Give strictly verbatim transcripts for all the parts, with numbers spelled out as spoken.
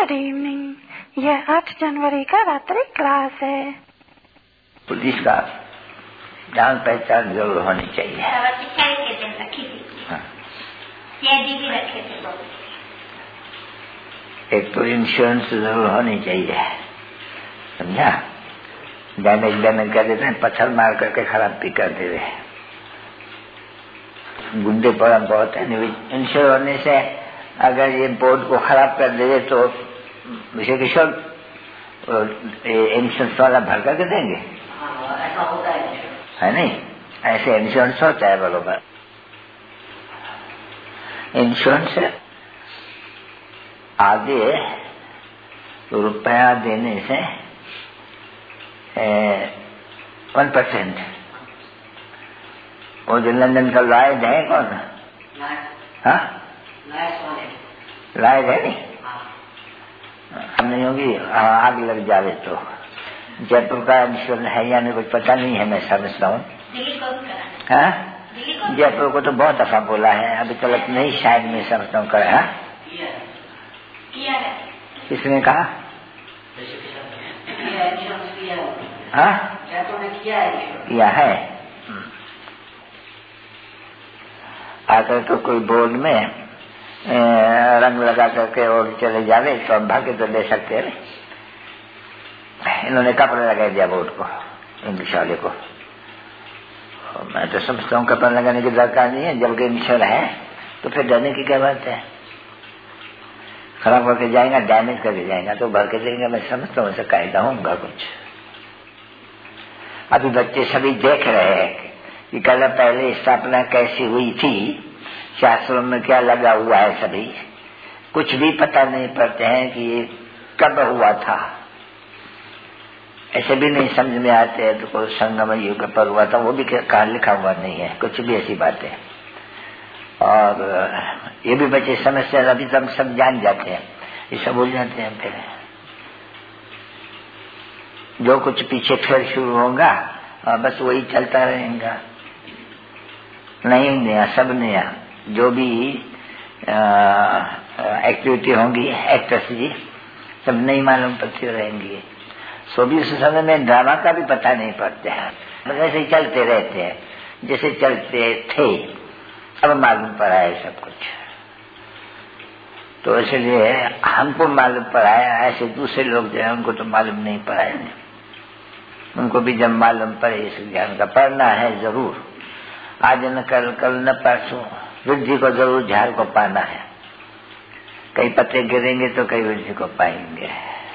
Good evening. यह आठ जनवरी का रात्रि क्लास है। पुलिस का जान पहचान जरूर होनी चाहिए। हाँ। एक तो इंश्योरेंस जरूर होनी चाहिए, समझा। डैमेज डैमेज कर देते हैं, पत्थर मार करके खराब भी कर देते हैं, गुंडे पर बहुत है। इंश्योर होने से अगर ये बोर्ड को खराब कर दे तो विषय किशोर इंश्योरेंस वाला भर करके देंगे। ऐसा होता है, है नहीं? ऐसे इंश्योरेंस होता है बरोबर। इंश्योरेंस आगे रुपया देने से वन परसेंट वो जो लंदन का लायद है कौन? हाँ, लायद है नहीं, हम नहीं होगी। आग लग जावे तो जयपुर का इंश्योरेंस है या नहीं कुछ पता नहीं है, मैं समझता हूँ। हाँ, जयपुर को तो बहुत दफा बोला है, अभी तक नहीं, शायद मैं समझता हूँ करा। किसने कहा? हाँ, किया है। आकर तो कोई बोर्ड में रंग लगा करके और चले जावे तो हम भाग्य तो ले सकते हैं। इन्होंने कपड़ा लगा दिया बोर्ड को, इंग्लिश वाले को। मैं तो समझता हूँ कपड़ा लगाने की दरकार नहीं है, जबकि इंश्योर है तो फिर डरने की क्या बात है। खराब करके जाएगा, डैमेज करके जाएगा तो भर के देंगे। मैं समझता हूँ ऐसा कायदा होगा कुछ। अभी बच्चे सभी देख रहे हैं कि कल पहले स्थापना कैसी हुई थी, शास्त्रों में क्या लगा हुआ है, सभी कुछ भी पता नहीं पड़ते हैं कि ये कब हुआ था। ऐसे भी नहीं समझ में आते हैं तो कोई संगम युग पर हुआ था, वो भी कहा लिखा हुआ नहीं है, कुछ भी ऐसी बातें। और ये भी बच्चे समझते हैं, अभी तो हम सब जान जाते हैं, ये सब भूल जाते हैं। फिर जो कुछ पीछे फिर शुरू होगा और बस वही चलता रहेगा। नहीं नया, सब नया, जो भी एक्टिविटी होंगी एक्टर्स जी सब नहीं मालूम पड़ती रहेंगी। सोबीस समय में ड्रामा का भी पता नहीं पड़ता है, बस ऐसे ही चलते रहते हैं जैसे चलते थे, अब मालूम पड़ा है सब कुछ। तो इसलिए हमको मालूम पड़ा है, ऐसे दूसरे लोग जो है उनको तो मालूम नहीं पड़ा है। उनको भी जब मालूम पड़े इस ज्ञान का, पढ़ना है जरूर, आज न कल, कल न परसों, वृद्धि को जरूर झाड़ को पाना है। कई पत्ते गिरेंगे तो कई वृद्धि को पाएंगे,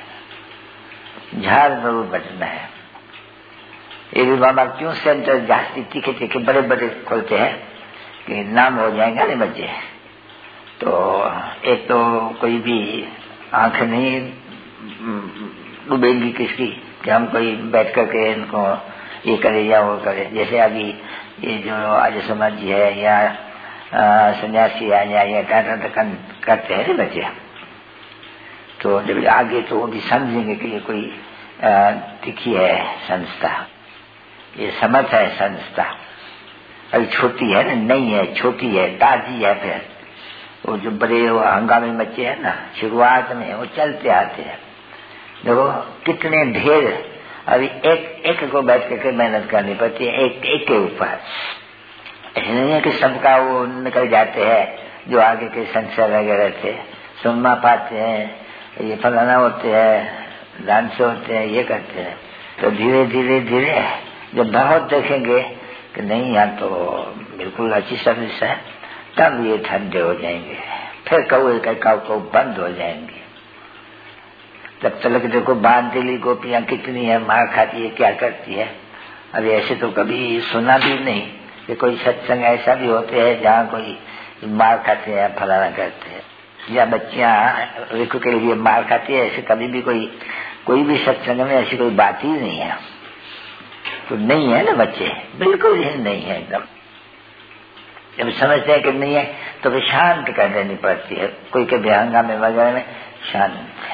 झाड़ जरूर बचना है। ये भी बाबा क्यों सेंटर जास्ती तीखे तीखे बड़े बड़े खोलते हैं कि नाम हो जाएगा नहीं बच्चे। तो एक तो कोई भी आंख नहीं डूबेगी किसकी कि हम कोई बैठ करके इनको ये करे या वो करे। जैसे अभी ये जो आर्य समाज है या सन्यासी है या ये करते हैं बच्चे, तो जब आगे तो वो भी समझेंगे कि ये कोई तिखी है संस्था, ये समर्थ है संस्था। अभी छोटी है ना, नहीं है, छोटी है, ताजी है। फिर वो जो बड़े वो हंगामी बच्चे हैं ना, शुरुआत में वो चलते आते हैं। देखो कितने ढेर, अभी एक एक को बैठ करके मेहनत करनी पड़ती है, एक एक के ऊपर। ऐसे नहीं है कि सबका वो निकल जाते हैं जो आगे के संसार वगैरह थे, सुनमा पाते हैं, ये फलाना होते हैं, डांस होते हैं, ये करते हैं। तो धीरे धीरे धीरे जब बहुत देखेंगे कि नहीं यार तो बिल्कुल अच्छी सर्विस है, तब ये ठंडे हो जाएंगे। फिर कौए का काऊ को बंद हो जाएंगे। जब तक देखो बांधिली गोपियां कितनी है, मार खाती है, क्या करती है। अभी ऐसे तो कभी सुना भी नहीं कि कोई सत्संग ऐसा भी होते हैं जहाँ कोई मार खाते हैं, फलाना करते हैं, या बच्चियां रिकु के लिए मार खाती है। ऐसे कभी भी कोई कोई भी सत्संग में ऐसी कोई बात ही नहीं है। तो नहीं है ना बच्चे, बिल्कुल ही नहीं है एकदम। जब समझते हैं कि नहीं है तो फिर शांत कर देनी पड़ती है। कोई के हंगामे में वगैरह में शांत है।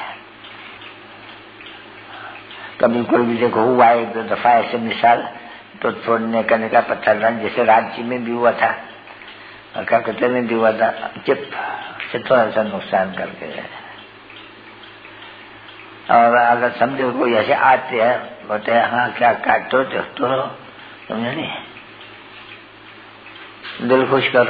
कभी कोई भी देखो हुआ एक दो दफा ऐसे मिसाल तो छोड़ने करने का पत्थर रन, जैसे रांची में भी हुआ था और कलकत्ते में भी हुआ था, चिप से थोड़ा सा नुकसान करके और अगर समझो कोई ऐसे आते हैं बोलते हैं हाँ क्या काटो तो, तो समझे नहीं, दिल खुश करो।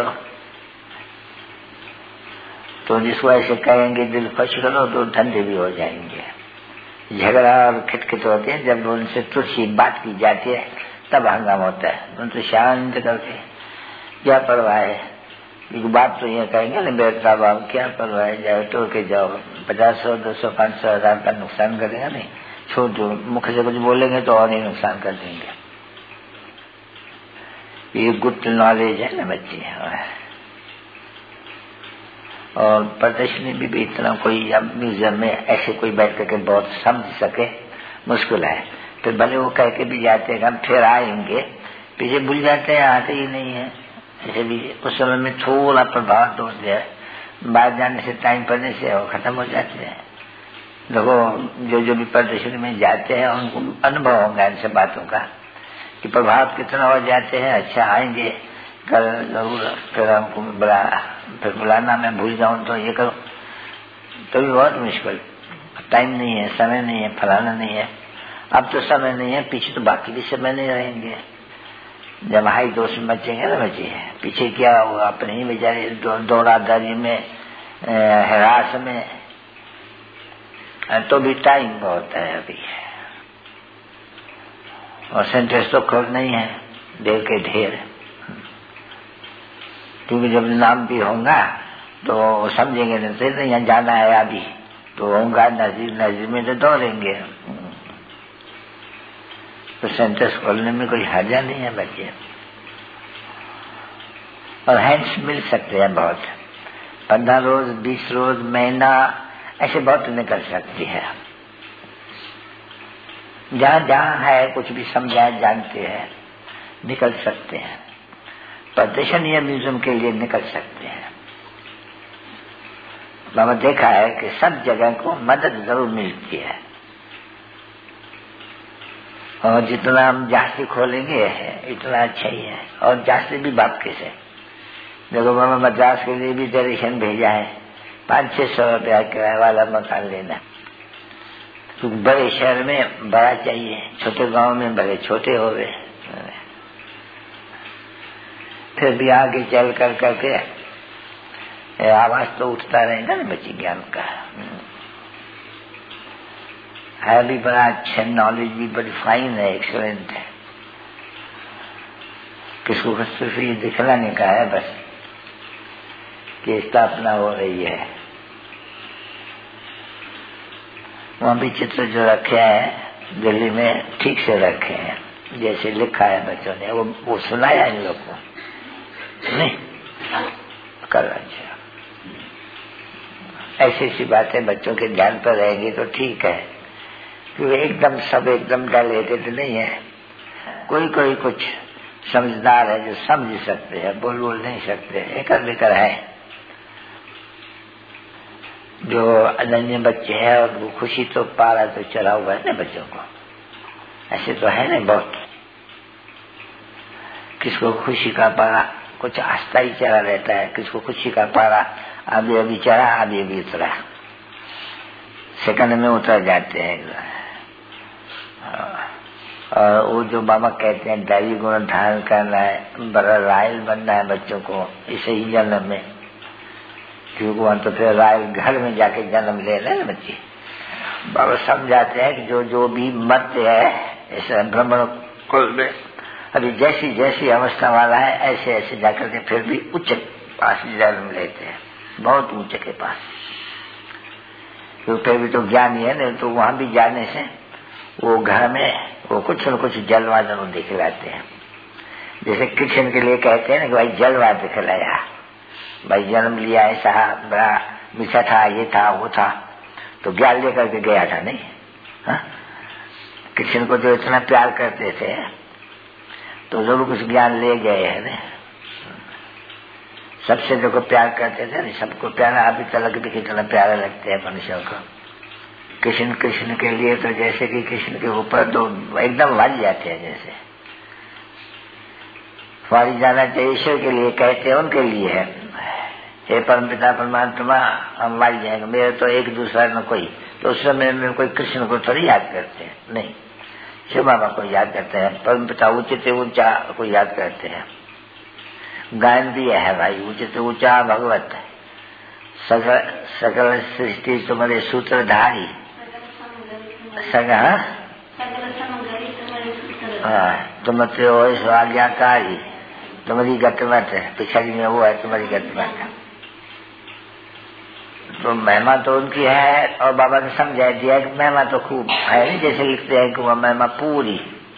तो जिसको ऐसे कहेंगे दिल खुश करो तो ठंडे भी हो जाएंगे। झगड़ा और खिटखिट होते हैं जब उनसे तुच्छी बात की जाती है तब हंगामा होता है। उनसे शांत करके क्या परवाह है, एक बात तो ये कहेंगे ना बेटा बाब क्या परवाह है, जाओ तो के जाओ, पचास सौ दो सौ पाँच सौ हजार का नुकसान करेगा नहीं, छोड़ दो, मुख से कुछ बोलेंगे तो और ही नुकसान कर देंगे। ये गुड नॉलेज है ना बच्चे। और प्रदर्शनी भी, भी इतना कोई अब म्यूजियम में ऐसे कोई बैठ करके बहुत समझ सके मुश्किल है। फिर भले वो कह के भी जाते हैं हम फिर आएंगे, पीछे भूल जाते हैं, आते ही नहीं है। ऐसे भी उस समय में थोड़ा प्रभाव तो है, बाहर जाने से टाइम पड़ने से वो खत्म हो जाते हैं। देखो जो जो भी प्रदर्शनी में जाते हैं उनको अनुभव होगा इन सब बातों का कि प्रभाव कितना हो जाते हैं। अच्छा आएंगे कल जरूर, फिर हमको बुला, फिर बुलाना मैं भूल जाऊं तो ये करो, तो भी बहुत मुश्किल, टाइम नहीं है, समय नहीं है, फलाना नहीं है। अब तो समय नहीं है, पीछे तो बाकी भी समय नहीं रहेंगे। जब हाई दोस्त में बचेंगे ना बचे, पीछे क्या होगा, अपने ही बेचारे दौड़ा दारी में हरास में, तो भी टाइम बहुत है अभी। और सेंटेंस तो खोल नहीं है, ढेर के ढेर, क्योंकि जब नाम भी होगा तो समझेंगे नहीं, नहीं यहाँ जाना है अभी तो होगा नजदीक नजदीक में तो दौड़ेंगे। तो सेंटेंस खोलने में कोई हर्जा नहीं है बच्चे। और हैंड्स मिल सकते हैं बहुत, पंद्रह रोज बीस रोज महीना ऐसे बहुत निकल सकती है। जहाँ जहाँ है कुछ भी समझा जानते हैं निकल सकते हैं, प्रदर्शन या म्यूजियम के लिए निकल सकते हैं। मैंने देखा है कि सब जगह को मदद जरूर मिलती है, और जितना हम जास्ती खोलेंगे इतना अच्छा ही है। और जास्ती भी बापके से देखो, मामा मद्रास के लिए भी दर्शन भेजा है, पाँच छह सौ रुपया किराए वाला मकान लेना। तो बड़े शहर में बड़ा चाहिए, छोटे गांव में बड़े छोटे हो गए। फिर भी आगे चल कर करके आवाज तो उठता रहेगा ना बच्चे ज्ञान का। है भी बड़ा अच्छा, नॉलेज भी बड़ी फाइन है, एक्सलेंट है। किसको सिर्फ ये दिखलाने का है बस कि स्थापना हो रही है। वहां भी चित्र जो रखे हैं दिल्ली में ठीक से रखे हैं, जैसे लिखा है बच्चों ने, वो वो सुनाया इन लोग को नहीं कर। अच्छा ऐसी ऐसी बातें बच्चों के ध्यान पर रहेगी तो ठीक है, क्योंकि एकदम सब एकदम डाल लेते तो नहीं है। कोई कोई कुछ समझदार है जो समझ सकते हैं, बोल बोल नहीं सकते, एकर बेकर है। जो अनन्य बच्चे हैं और वो खुशी तो पारा तो चला हुआ है ना बच्चों को, ऐसे तो है ना बहुत। किसको खुशी का पारा कुछ आस्था ही चला रहता है, किसको खुशी का पारा अभी अभी चढ़ा अभी अभी उतरा, सेकंड में उतर जाते हैं। और वो जो बाबा कहते हैं दैवी गुण धारण करना है, बड़ा रायल बनना है बच्चों को इसे ही जन्म में, क्योंकि वहां तो फिर रायल घर में जाके जन्म ले रहे हैं बच्चे। बाबा समझाते हैं कि जो जो भी मत है ऐसे ब्राह्मण कुल में अभी जैसी जैसी अवस्था वाला है ऐसे ऐसे जाकर के फिर भी उच्च पास जन्म लेते हैं, बहुत ऊंचे के पास। क्योंकि फिर भी तो ज्ञानी है ना, तो वहां भी जाने से वो घर में वो कुछ न कुछ जलवा जरूर दिखलाते हैं। जैसे कृष्ण के लिए कहते हैं ना कि भाई जलवा दिखलाया, भाई जन्म लिया ऐसा बड़ा मीठा था, ये था वो था, तो ज्ञान लेकर के गया था नहीं। हाँ? कृष्ण को जो इतना प्यार करते थे तो जरूर कुछ ज्ञान ले गए है ना। सबसे जो को प्यार करते थे ना, सबको प्यारा अभी तक भी कितना प्यारा लगते हैं मनुष्यों को। कृष्ण कृष्ण के लिए तो जैसे कि कृष्ण के ऊपर तो एकदम वाली जाते हैं, जैसे वाली जाना चाहिए ईश्वर के लिए कहते हैं, उनके लिए है। हे परमपिता परमात्मा हम मर जाएंगे, मेरे तो एक दूसरा न कोई। तो उस समय में कोई कृष्ण को थोड़ी याद करते हैं, नहीं, शिव बाबा को याद करते हैं, परमपिता उचित ऊंचा को याद करते हैं। गायन भी है भाई, उचित ऊंचा भगवत सकल सकल सृष्टि तुम्हारे सूत्रधारी सगा हाँ तुम्हारे हो आज्ञाकारी, तुम्हारी गतमत है, पिछड़ी में वो है तुम्हारी गतमत। तो महिमा तो उनकी है, और बाबा ने समझा दिया कि महिमा तो खूब है नहीं, जैसे लिखते हैं कि वह महिमा पूरी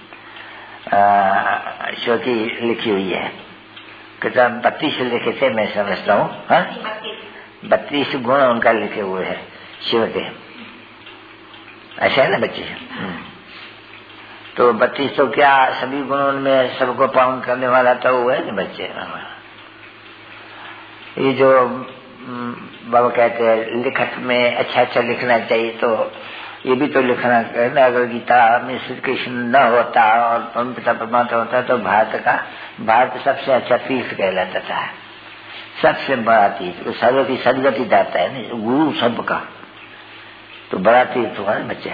ईश्वर की लिखी हुई है। कितना बत्तीस लिखे थे मैं समझता हूँ, बत्तीस गुण उनका लिखे हुए हैं शिव के, ऐसा है ना बच्चे। तो बत्तीस तो क्या सभी गुणों में सबको पावन करने वाला तो वो है ना बच्चे। ये जो बाबा कहते हैं लिखत में अच्छा अच्छा लिखना चाहिए, तो ये भी तो लिखना है ना। अगर गीता में श्री कृष्ण न होता और परमपिता परमात्मा होता तो भारत का भारत सबसे अच्छा तीर्थ कहलाता था, सबसे बड़ा तीर्थ, सर्व की सदगति दाता है ना, गुरु सबका तो बड़ा तीर्थ हुआ ना बच्चे।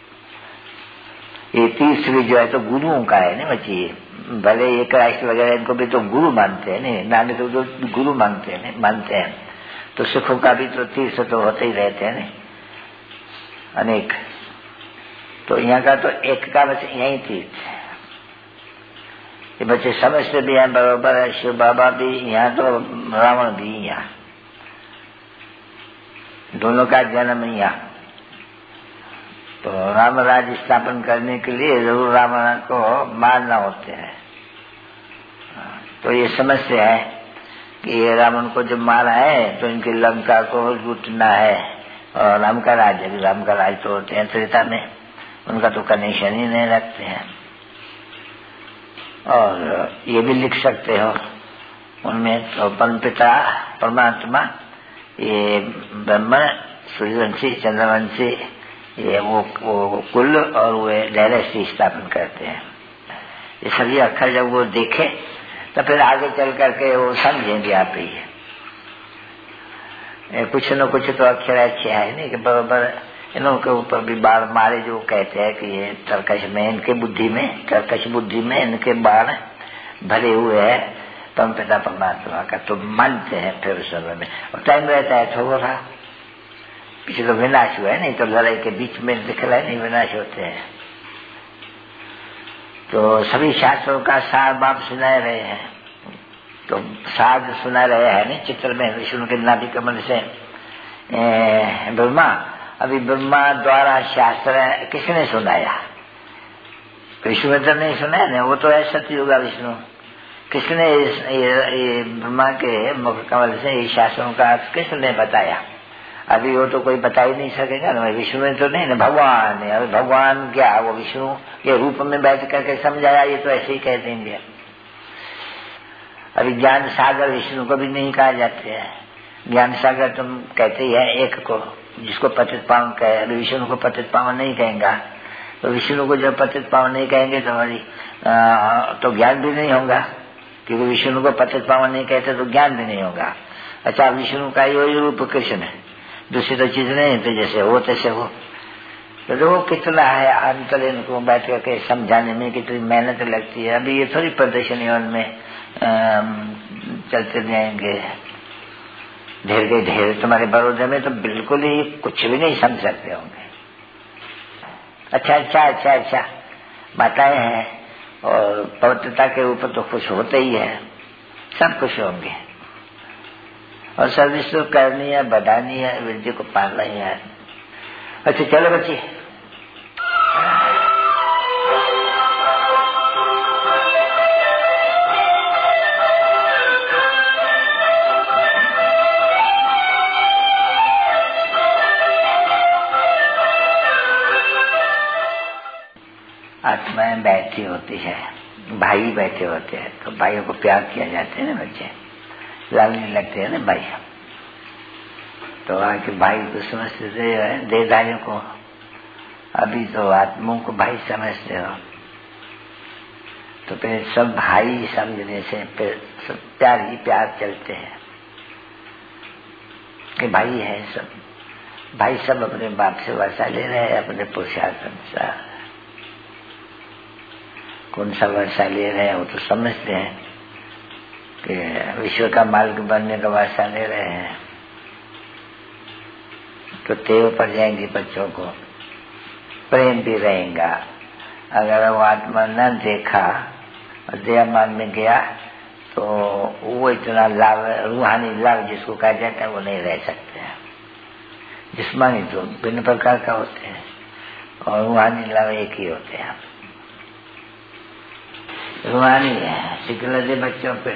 ये तीर्थ भी जो है तो गुरुओं का है ना बच्चे। भले एक राष्ट्र वगैरह इनको भी तो गुरु मानते हैं नहीं, नानक तो गुरु मानते हैं मानते हैं तो सिखों का भी तो तीर्थ तो होते ही रहते हैं नहीं अनेक। तो यहाँ का तो एक का बस यही तीर्थ है। ये बच्चे समझते भी हैं बराबर है, शिव बाबा भी यहाँ तो रावण भी यहाँ, दोनों का जन्म यहाँ। तो राम राज्य स्थापन करने के लिए जरूर रावण को मारना होते हैं। तो ये समस्या है कि ये रावण को जब मारा है तो इनकी लंका को लूटना है, और राम का राज्य भी, राम का राज्य तो होते हैं त्रेता में, उनका तो कनेक्शन ही नहीं रखते हैं। और ये भी लिख सकते हो उनमें तो परमपिता परमात्मा, ये ब्रह्म, सूर्यवंशी, चंद्रवंशी, ये वो, वो कुल और वे डायरेक्टली स्थापन करते हैं। ये सभी अक्षर जब वो देखे तो फिर आगे चल करके वो समझेंगे आप ही। कुछ न कुछ तो अक्षर अच्छे है नहीं कि बराबर इन्हों के ऊपर भी बाढ़ मारे, जो कहते हैं कि ये तरकश में, इनके बुद्धि में, तरकश बुद्धि में इनके बाढ़ भरे हुए है परमपिता परमात्मा का, तो मानते हैं फिर उस समय में। और टाइम रहता है थोड़ा, पीछे तो विनाश हुआ है नहीं, तो लड़ाई के बीच में दिखला नहीं विनाश होते हैं। तो सभी शास्त्रों का सार बाप सुना रहे हैं, तो सार सुना रहे हैं नहीं चित्र में विष्णु के नाभि कमल से ब्रह्मा। अभी ब्रह्मा द्वारा शास्त्र किसने सुनाया? विष्णु ने तो नहीं सुना है ना, वो तो है सतयुगा विष्णु। किसने ये ब्रह्मा के मुख कमल से ये शास्त्रों का किसने बताया? अभी वो तो कोई बता ही नहीं सकेगा ना, विष्णु ने तो नहीं ना, भगवान है। अभी भगवान क्या, वो विष्णु के रूप में बैठ करके समझाया, ये तो ऐसे ही कह देंगे। अभी ज्ञान सागर विष्णु को भी नहीं कहा जाते हैं, ज्ञान सागर तुम कहते ही है एक को, जिसको पतित पावन कहे। अभी विष्णु को पतित पावन नहीं कहेंगे, तो विष्णु को जब पतित पावन नहीं कहेंगे तो हमारी तो ज्ञान भी नहीं होगा, क्योंकि विष्णु को पतित पावन नहीं कहते तो ज्ञान भी नहीं होगा। अच्छा, विष्णु का यही रूप कृष्ण है, दूसरी तो चीज नहीं, तो जैसे हो तैसे हो। तो वो कितना है अंतर इनको बैठ करके समझाने में कितनी मेहनत लगती है। अभी ये थोड़ी प्रदर्शनियों में चलते जाएंगे ढेर के ढेर। तुम्हारे बड़ौदा में तो बिल्कुल ही कुछ भी नहीं समझ सकते होंगे। अच्छा अच्छा अच्छा अच्छा माताएं हैं, और पवित्रता के ऊपर तो खुश होते ही है, सब खुश होंगे। और सर्विस तो करनी है, बढ़ानी है, वृद्धि को पालना ही है। अच्छा चलो बच्ची, आत्माएं बैठी होती है, भाई बैठे होते हैं, तो भाइयों को प्यार किया जाते हैं ना बच्चे, लालने लगते हैं ना भाई। तो आके भाई को समझते थे देहधारियों को, अभी तो आत्माओं को भाई समझते हो। तो फिर सब भाई समझने से फिर सब प्यार ही प्यार चलते हैं। कि भाई है सब, भाई सब अपने बाप से वर्षा ले रहे हैं अपने पुरुषार्थ अनुसार। कौन सा वर्षा ले रहे हैं वो तो समझते हैं कि विश्व का मालिक बनने का वर्षा ले रहे हैं, तो टेव पड़ जाएंगे बच्चों को, प्रेम भी रहेगा। अगर वो आत्मा न देखा और देहमान में गया तो वो इतना लाभ, रूहानी लाभ जिसको कहा जाता है, वो नहीं रह सकते हैं। जिस्मानी तो भिन्न प्रकार का होते हैं और रूहानी लाभ एक ही होते हैं। रूहानी है सिकले दे बच्चों पे,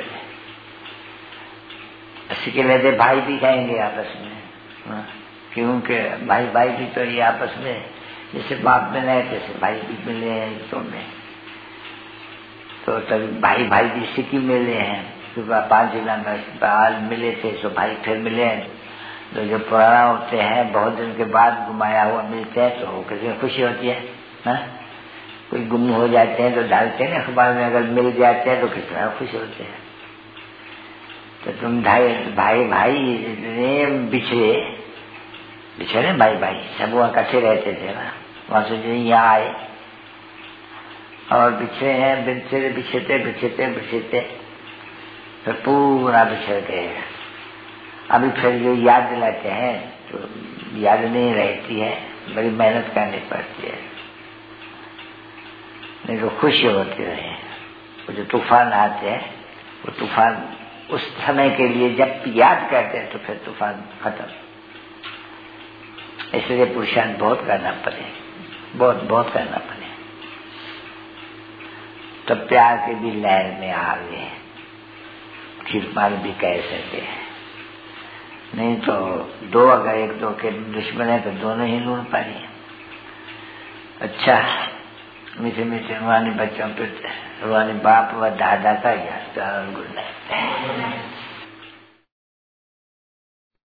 सिकले दे भाई भी कहेंगे आपस में, क्योंकि भाई भाई भी तो ये आपस में जैसे बाप में रहे तैसे भाई भी मिले हैं तो में, तो तभी भाई भाई भी सिक्की मिले हैं। सुबह पाँच जिला में बाल मिले थे तो भाई फिर मिले हैं। तो जो पुराना होते हैं बहुत दिन के बाद गुमाया हुआ मिलते हैं तो किसी खुशी होती है ना। कोई गुम हो जाते हैं तो डालते हैं अखबार में, अगर मिल जाते हैं तो कितना खुश होते हैं। तो तुम भाई भाई भाई इतने बिछड़े बिछड़े भाई भाई सब वहाँ इकट्ठे रहते थे ना, वहां से जो यहाँ आए और बिछड़े हैं, बिछड़े बिछड़ते बिछड़ते बिछड़ते फिर पूरा बिछड़ गए। अभी फिर जो याद दिलाते हैं तो याद नहीं रहती है, बड़ी मेहनत करनी पड़ती है, नहीं तो खुशी होती रहे। वो जो तूफान आते हैं वो तूफान उस समय के लिए जब याद करते हैं तो फिर तूफान खत्म। इसलिए पुरुषार्थ बहुत करना पड़े, बहुत बहुत करना पड़े, तो प्यार के भी लहर में आ गए, खीरपान भी कह सके। नहीं तो दो अगर एक दो के दुश्मन है तो दोनों ही लूट पड़ी। अच्छा, मीठे मीठे रूहानी बच्चों पे रूहानी बाप व दादा का याद, गुड नाइट।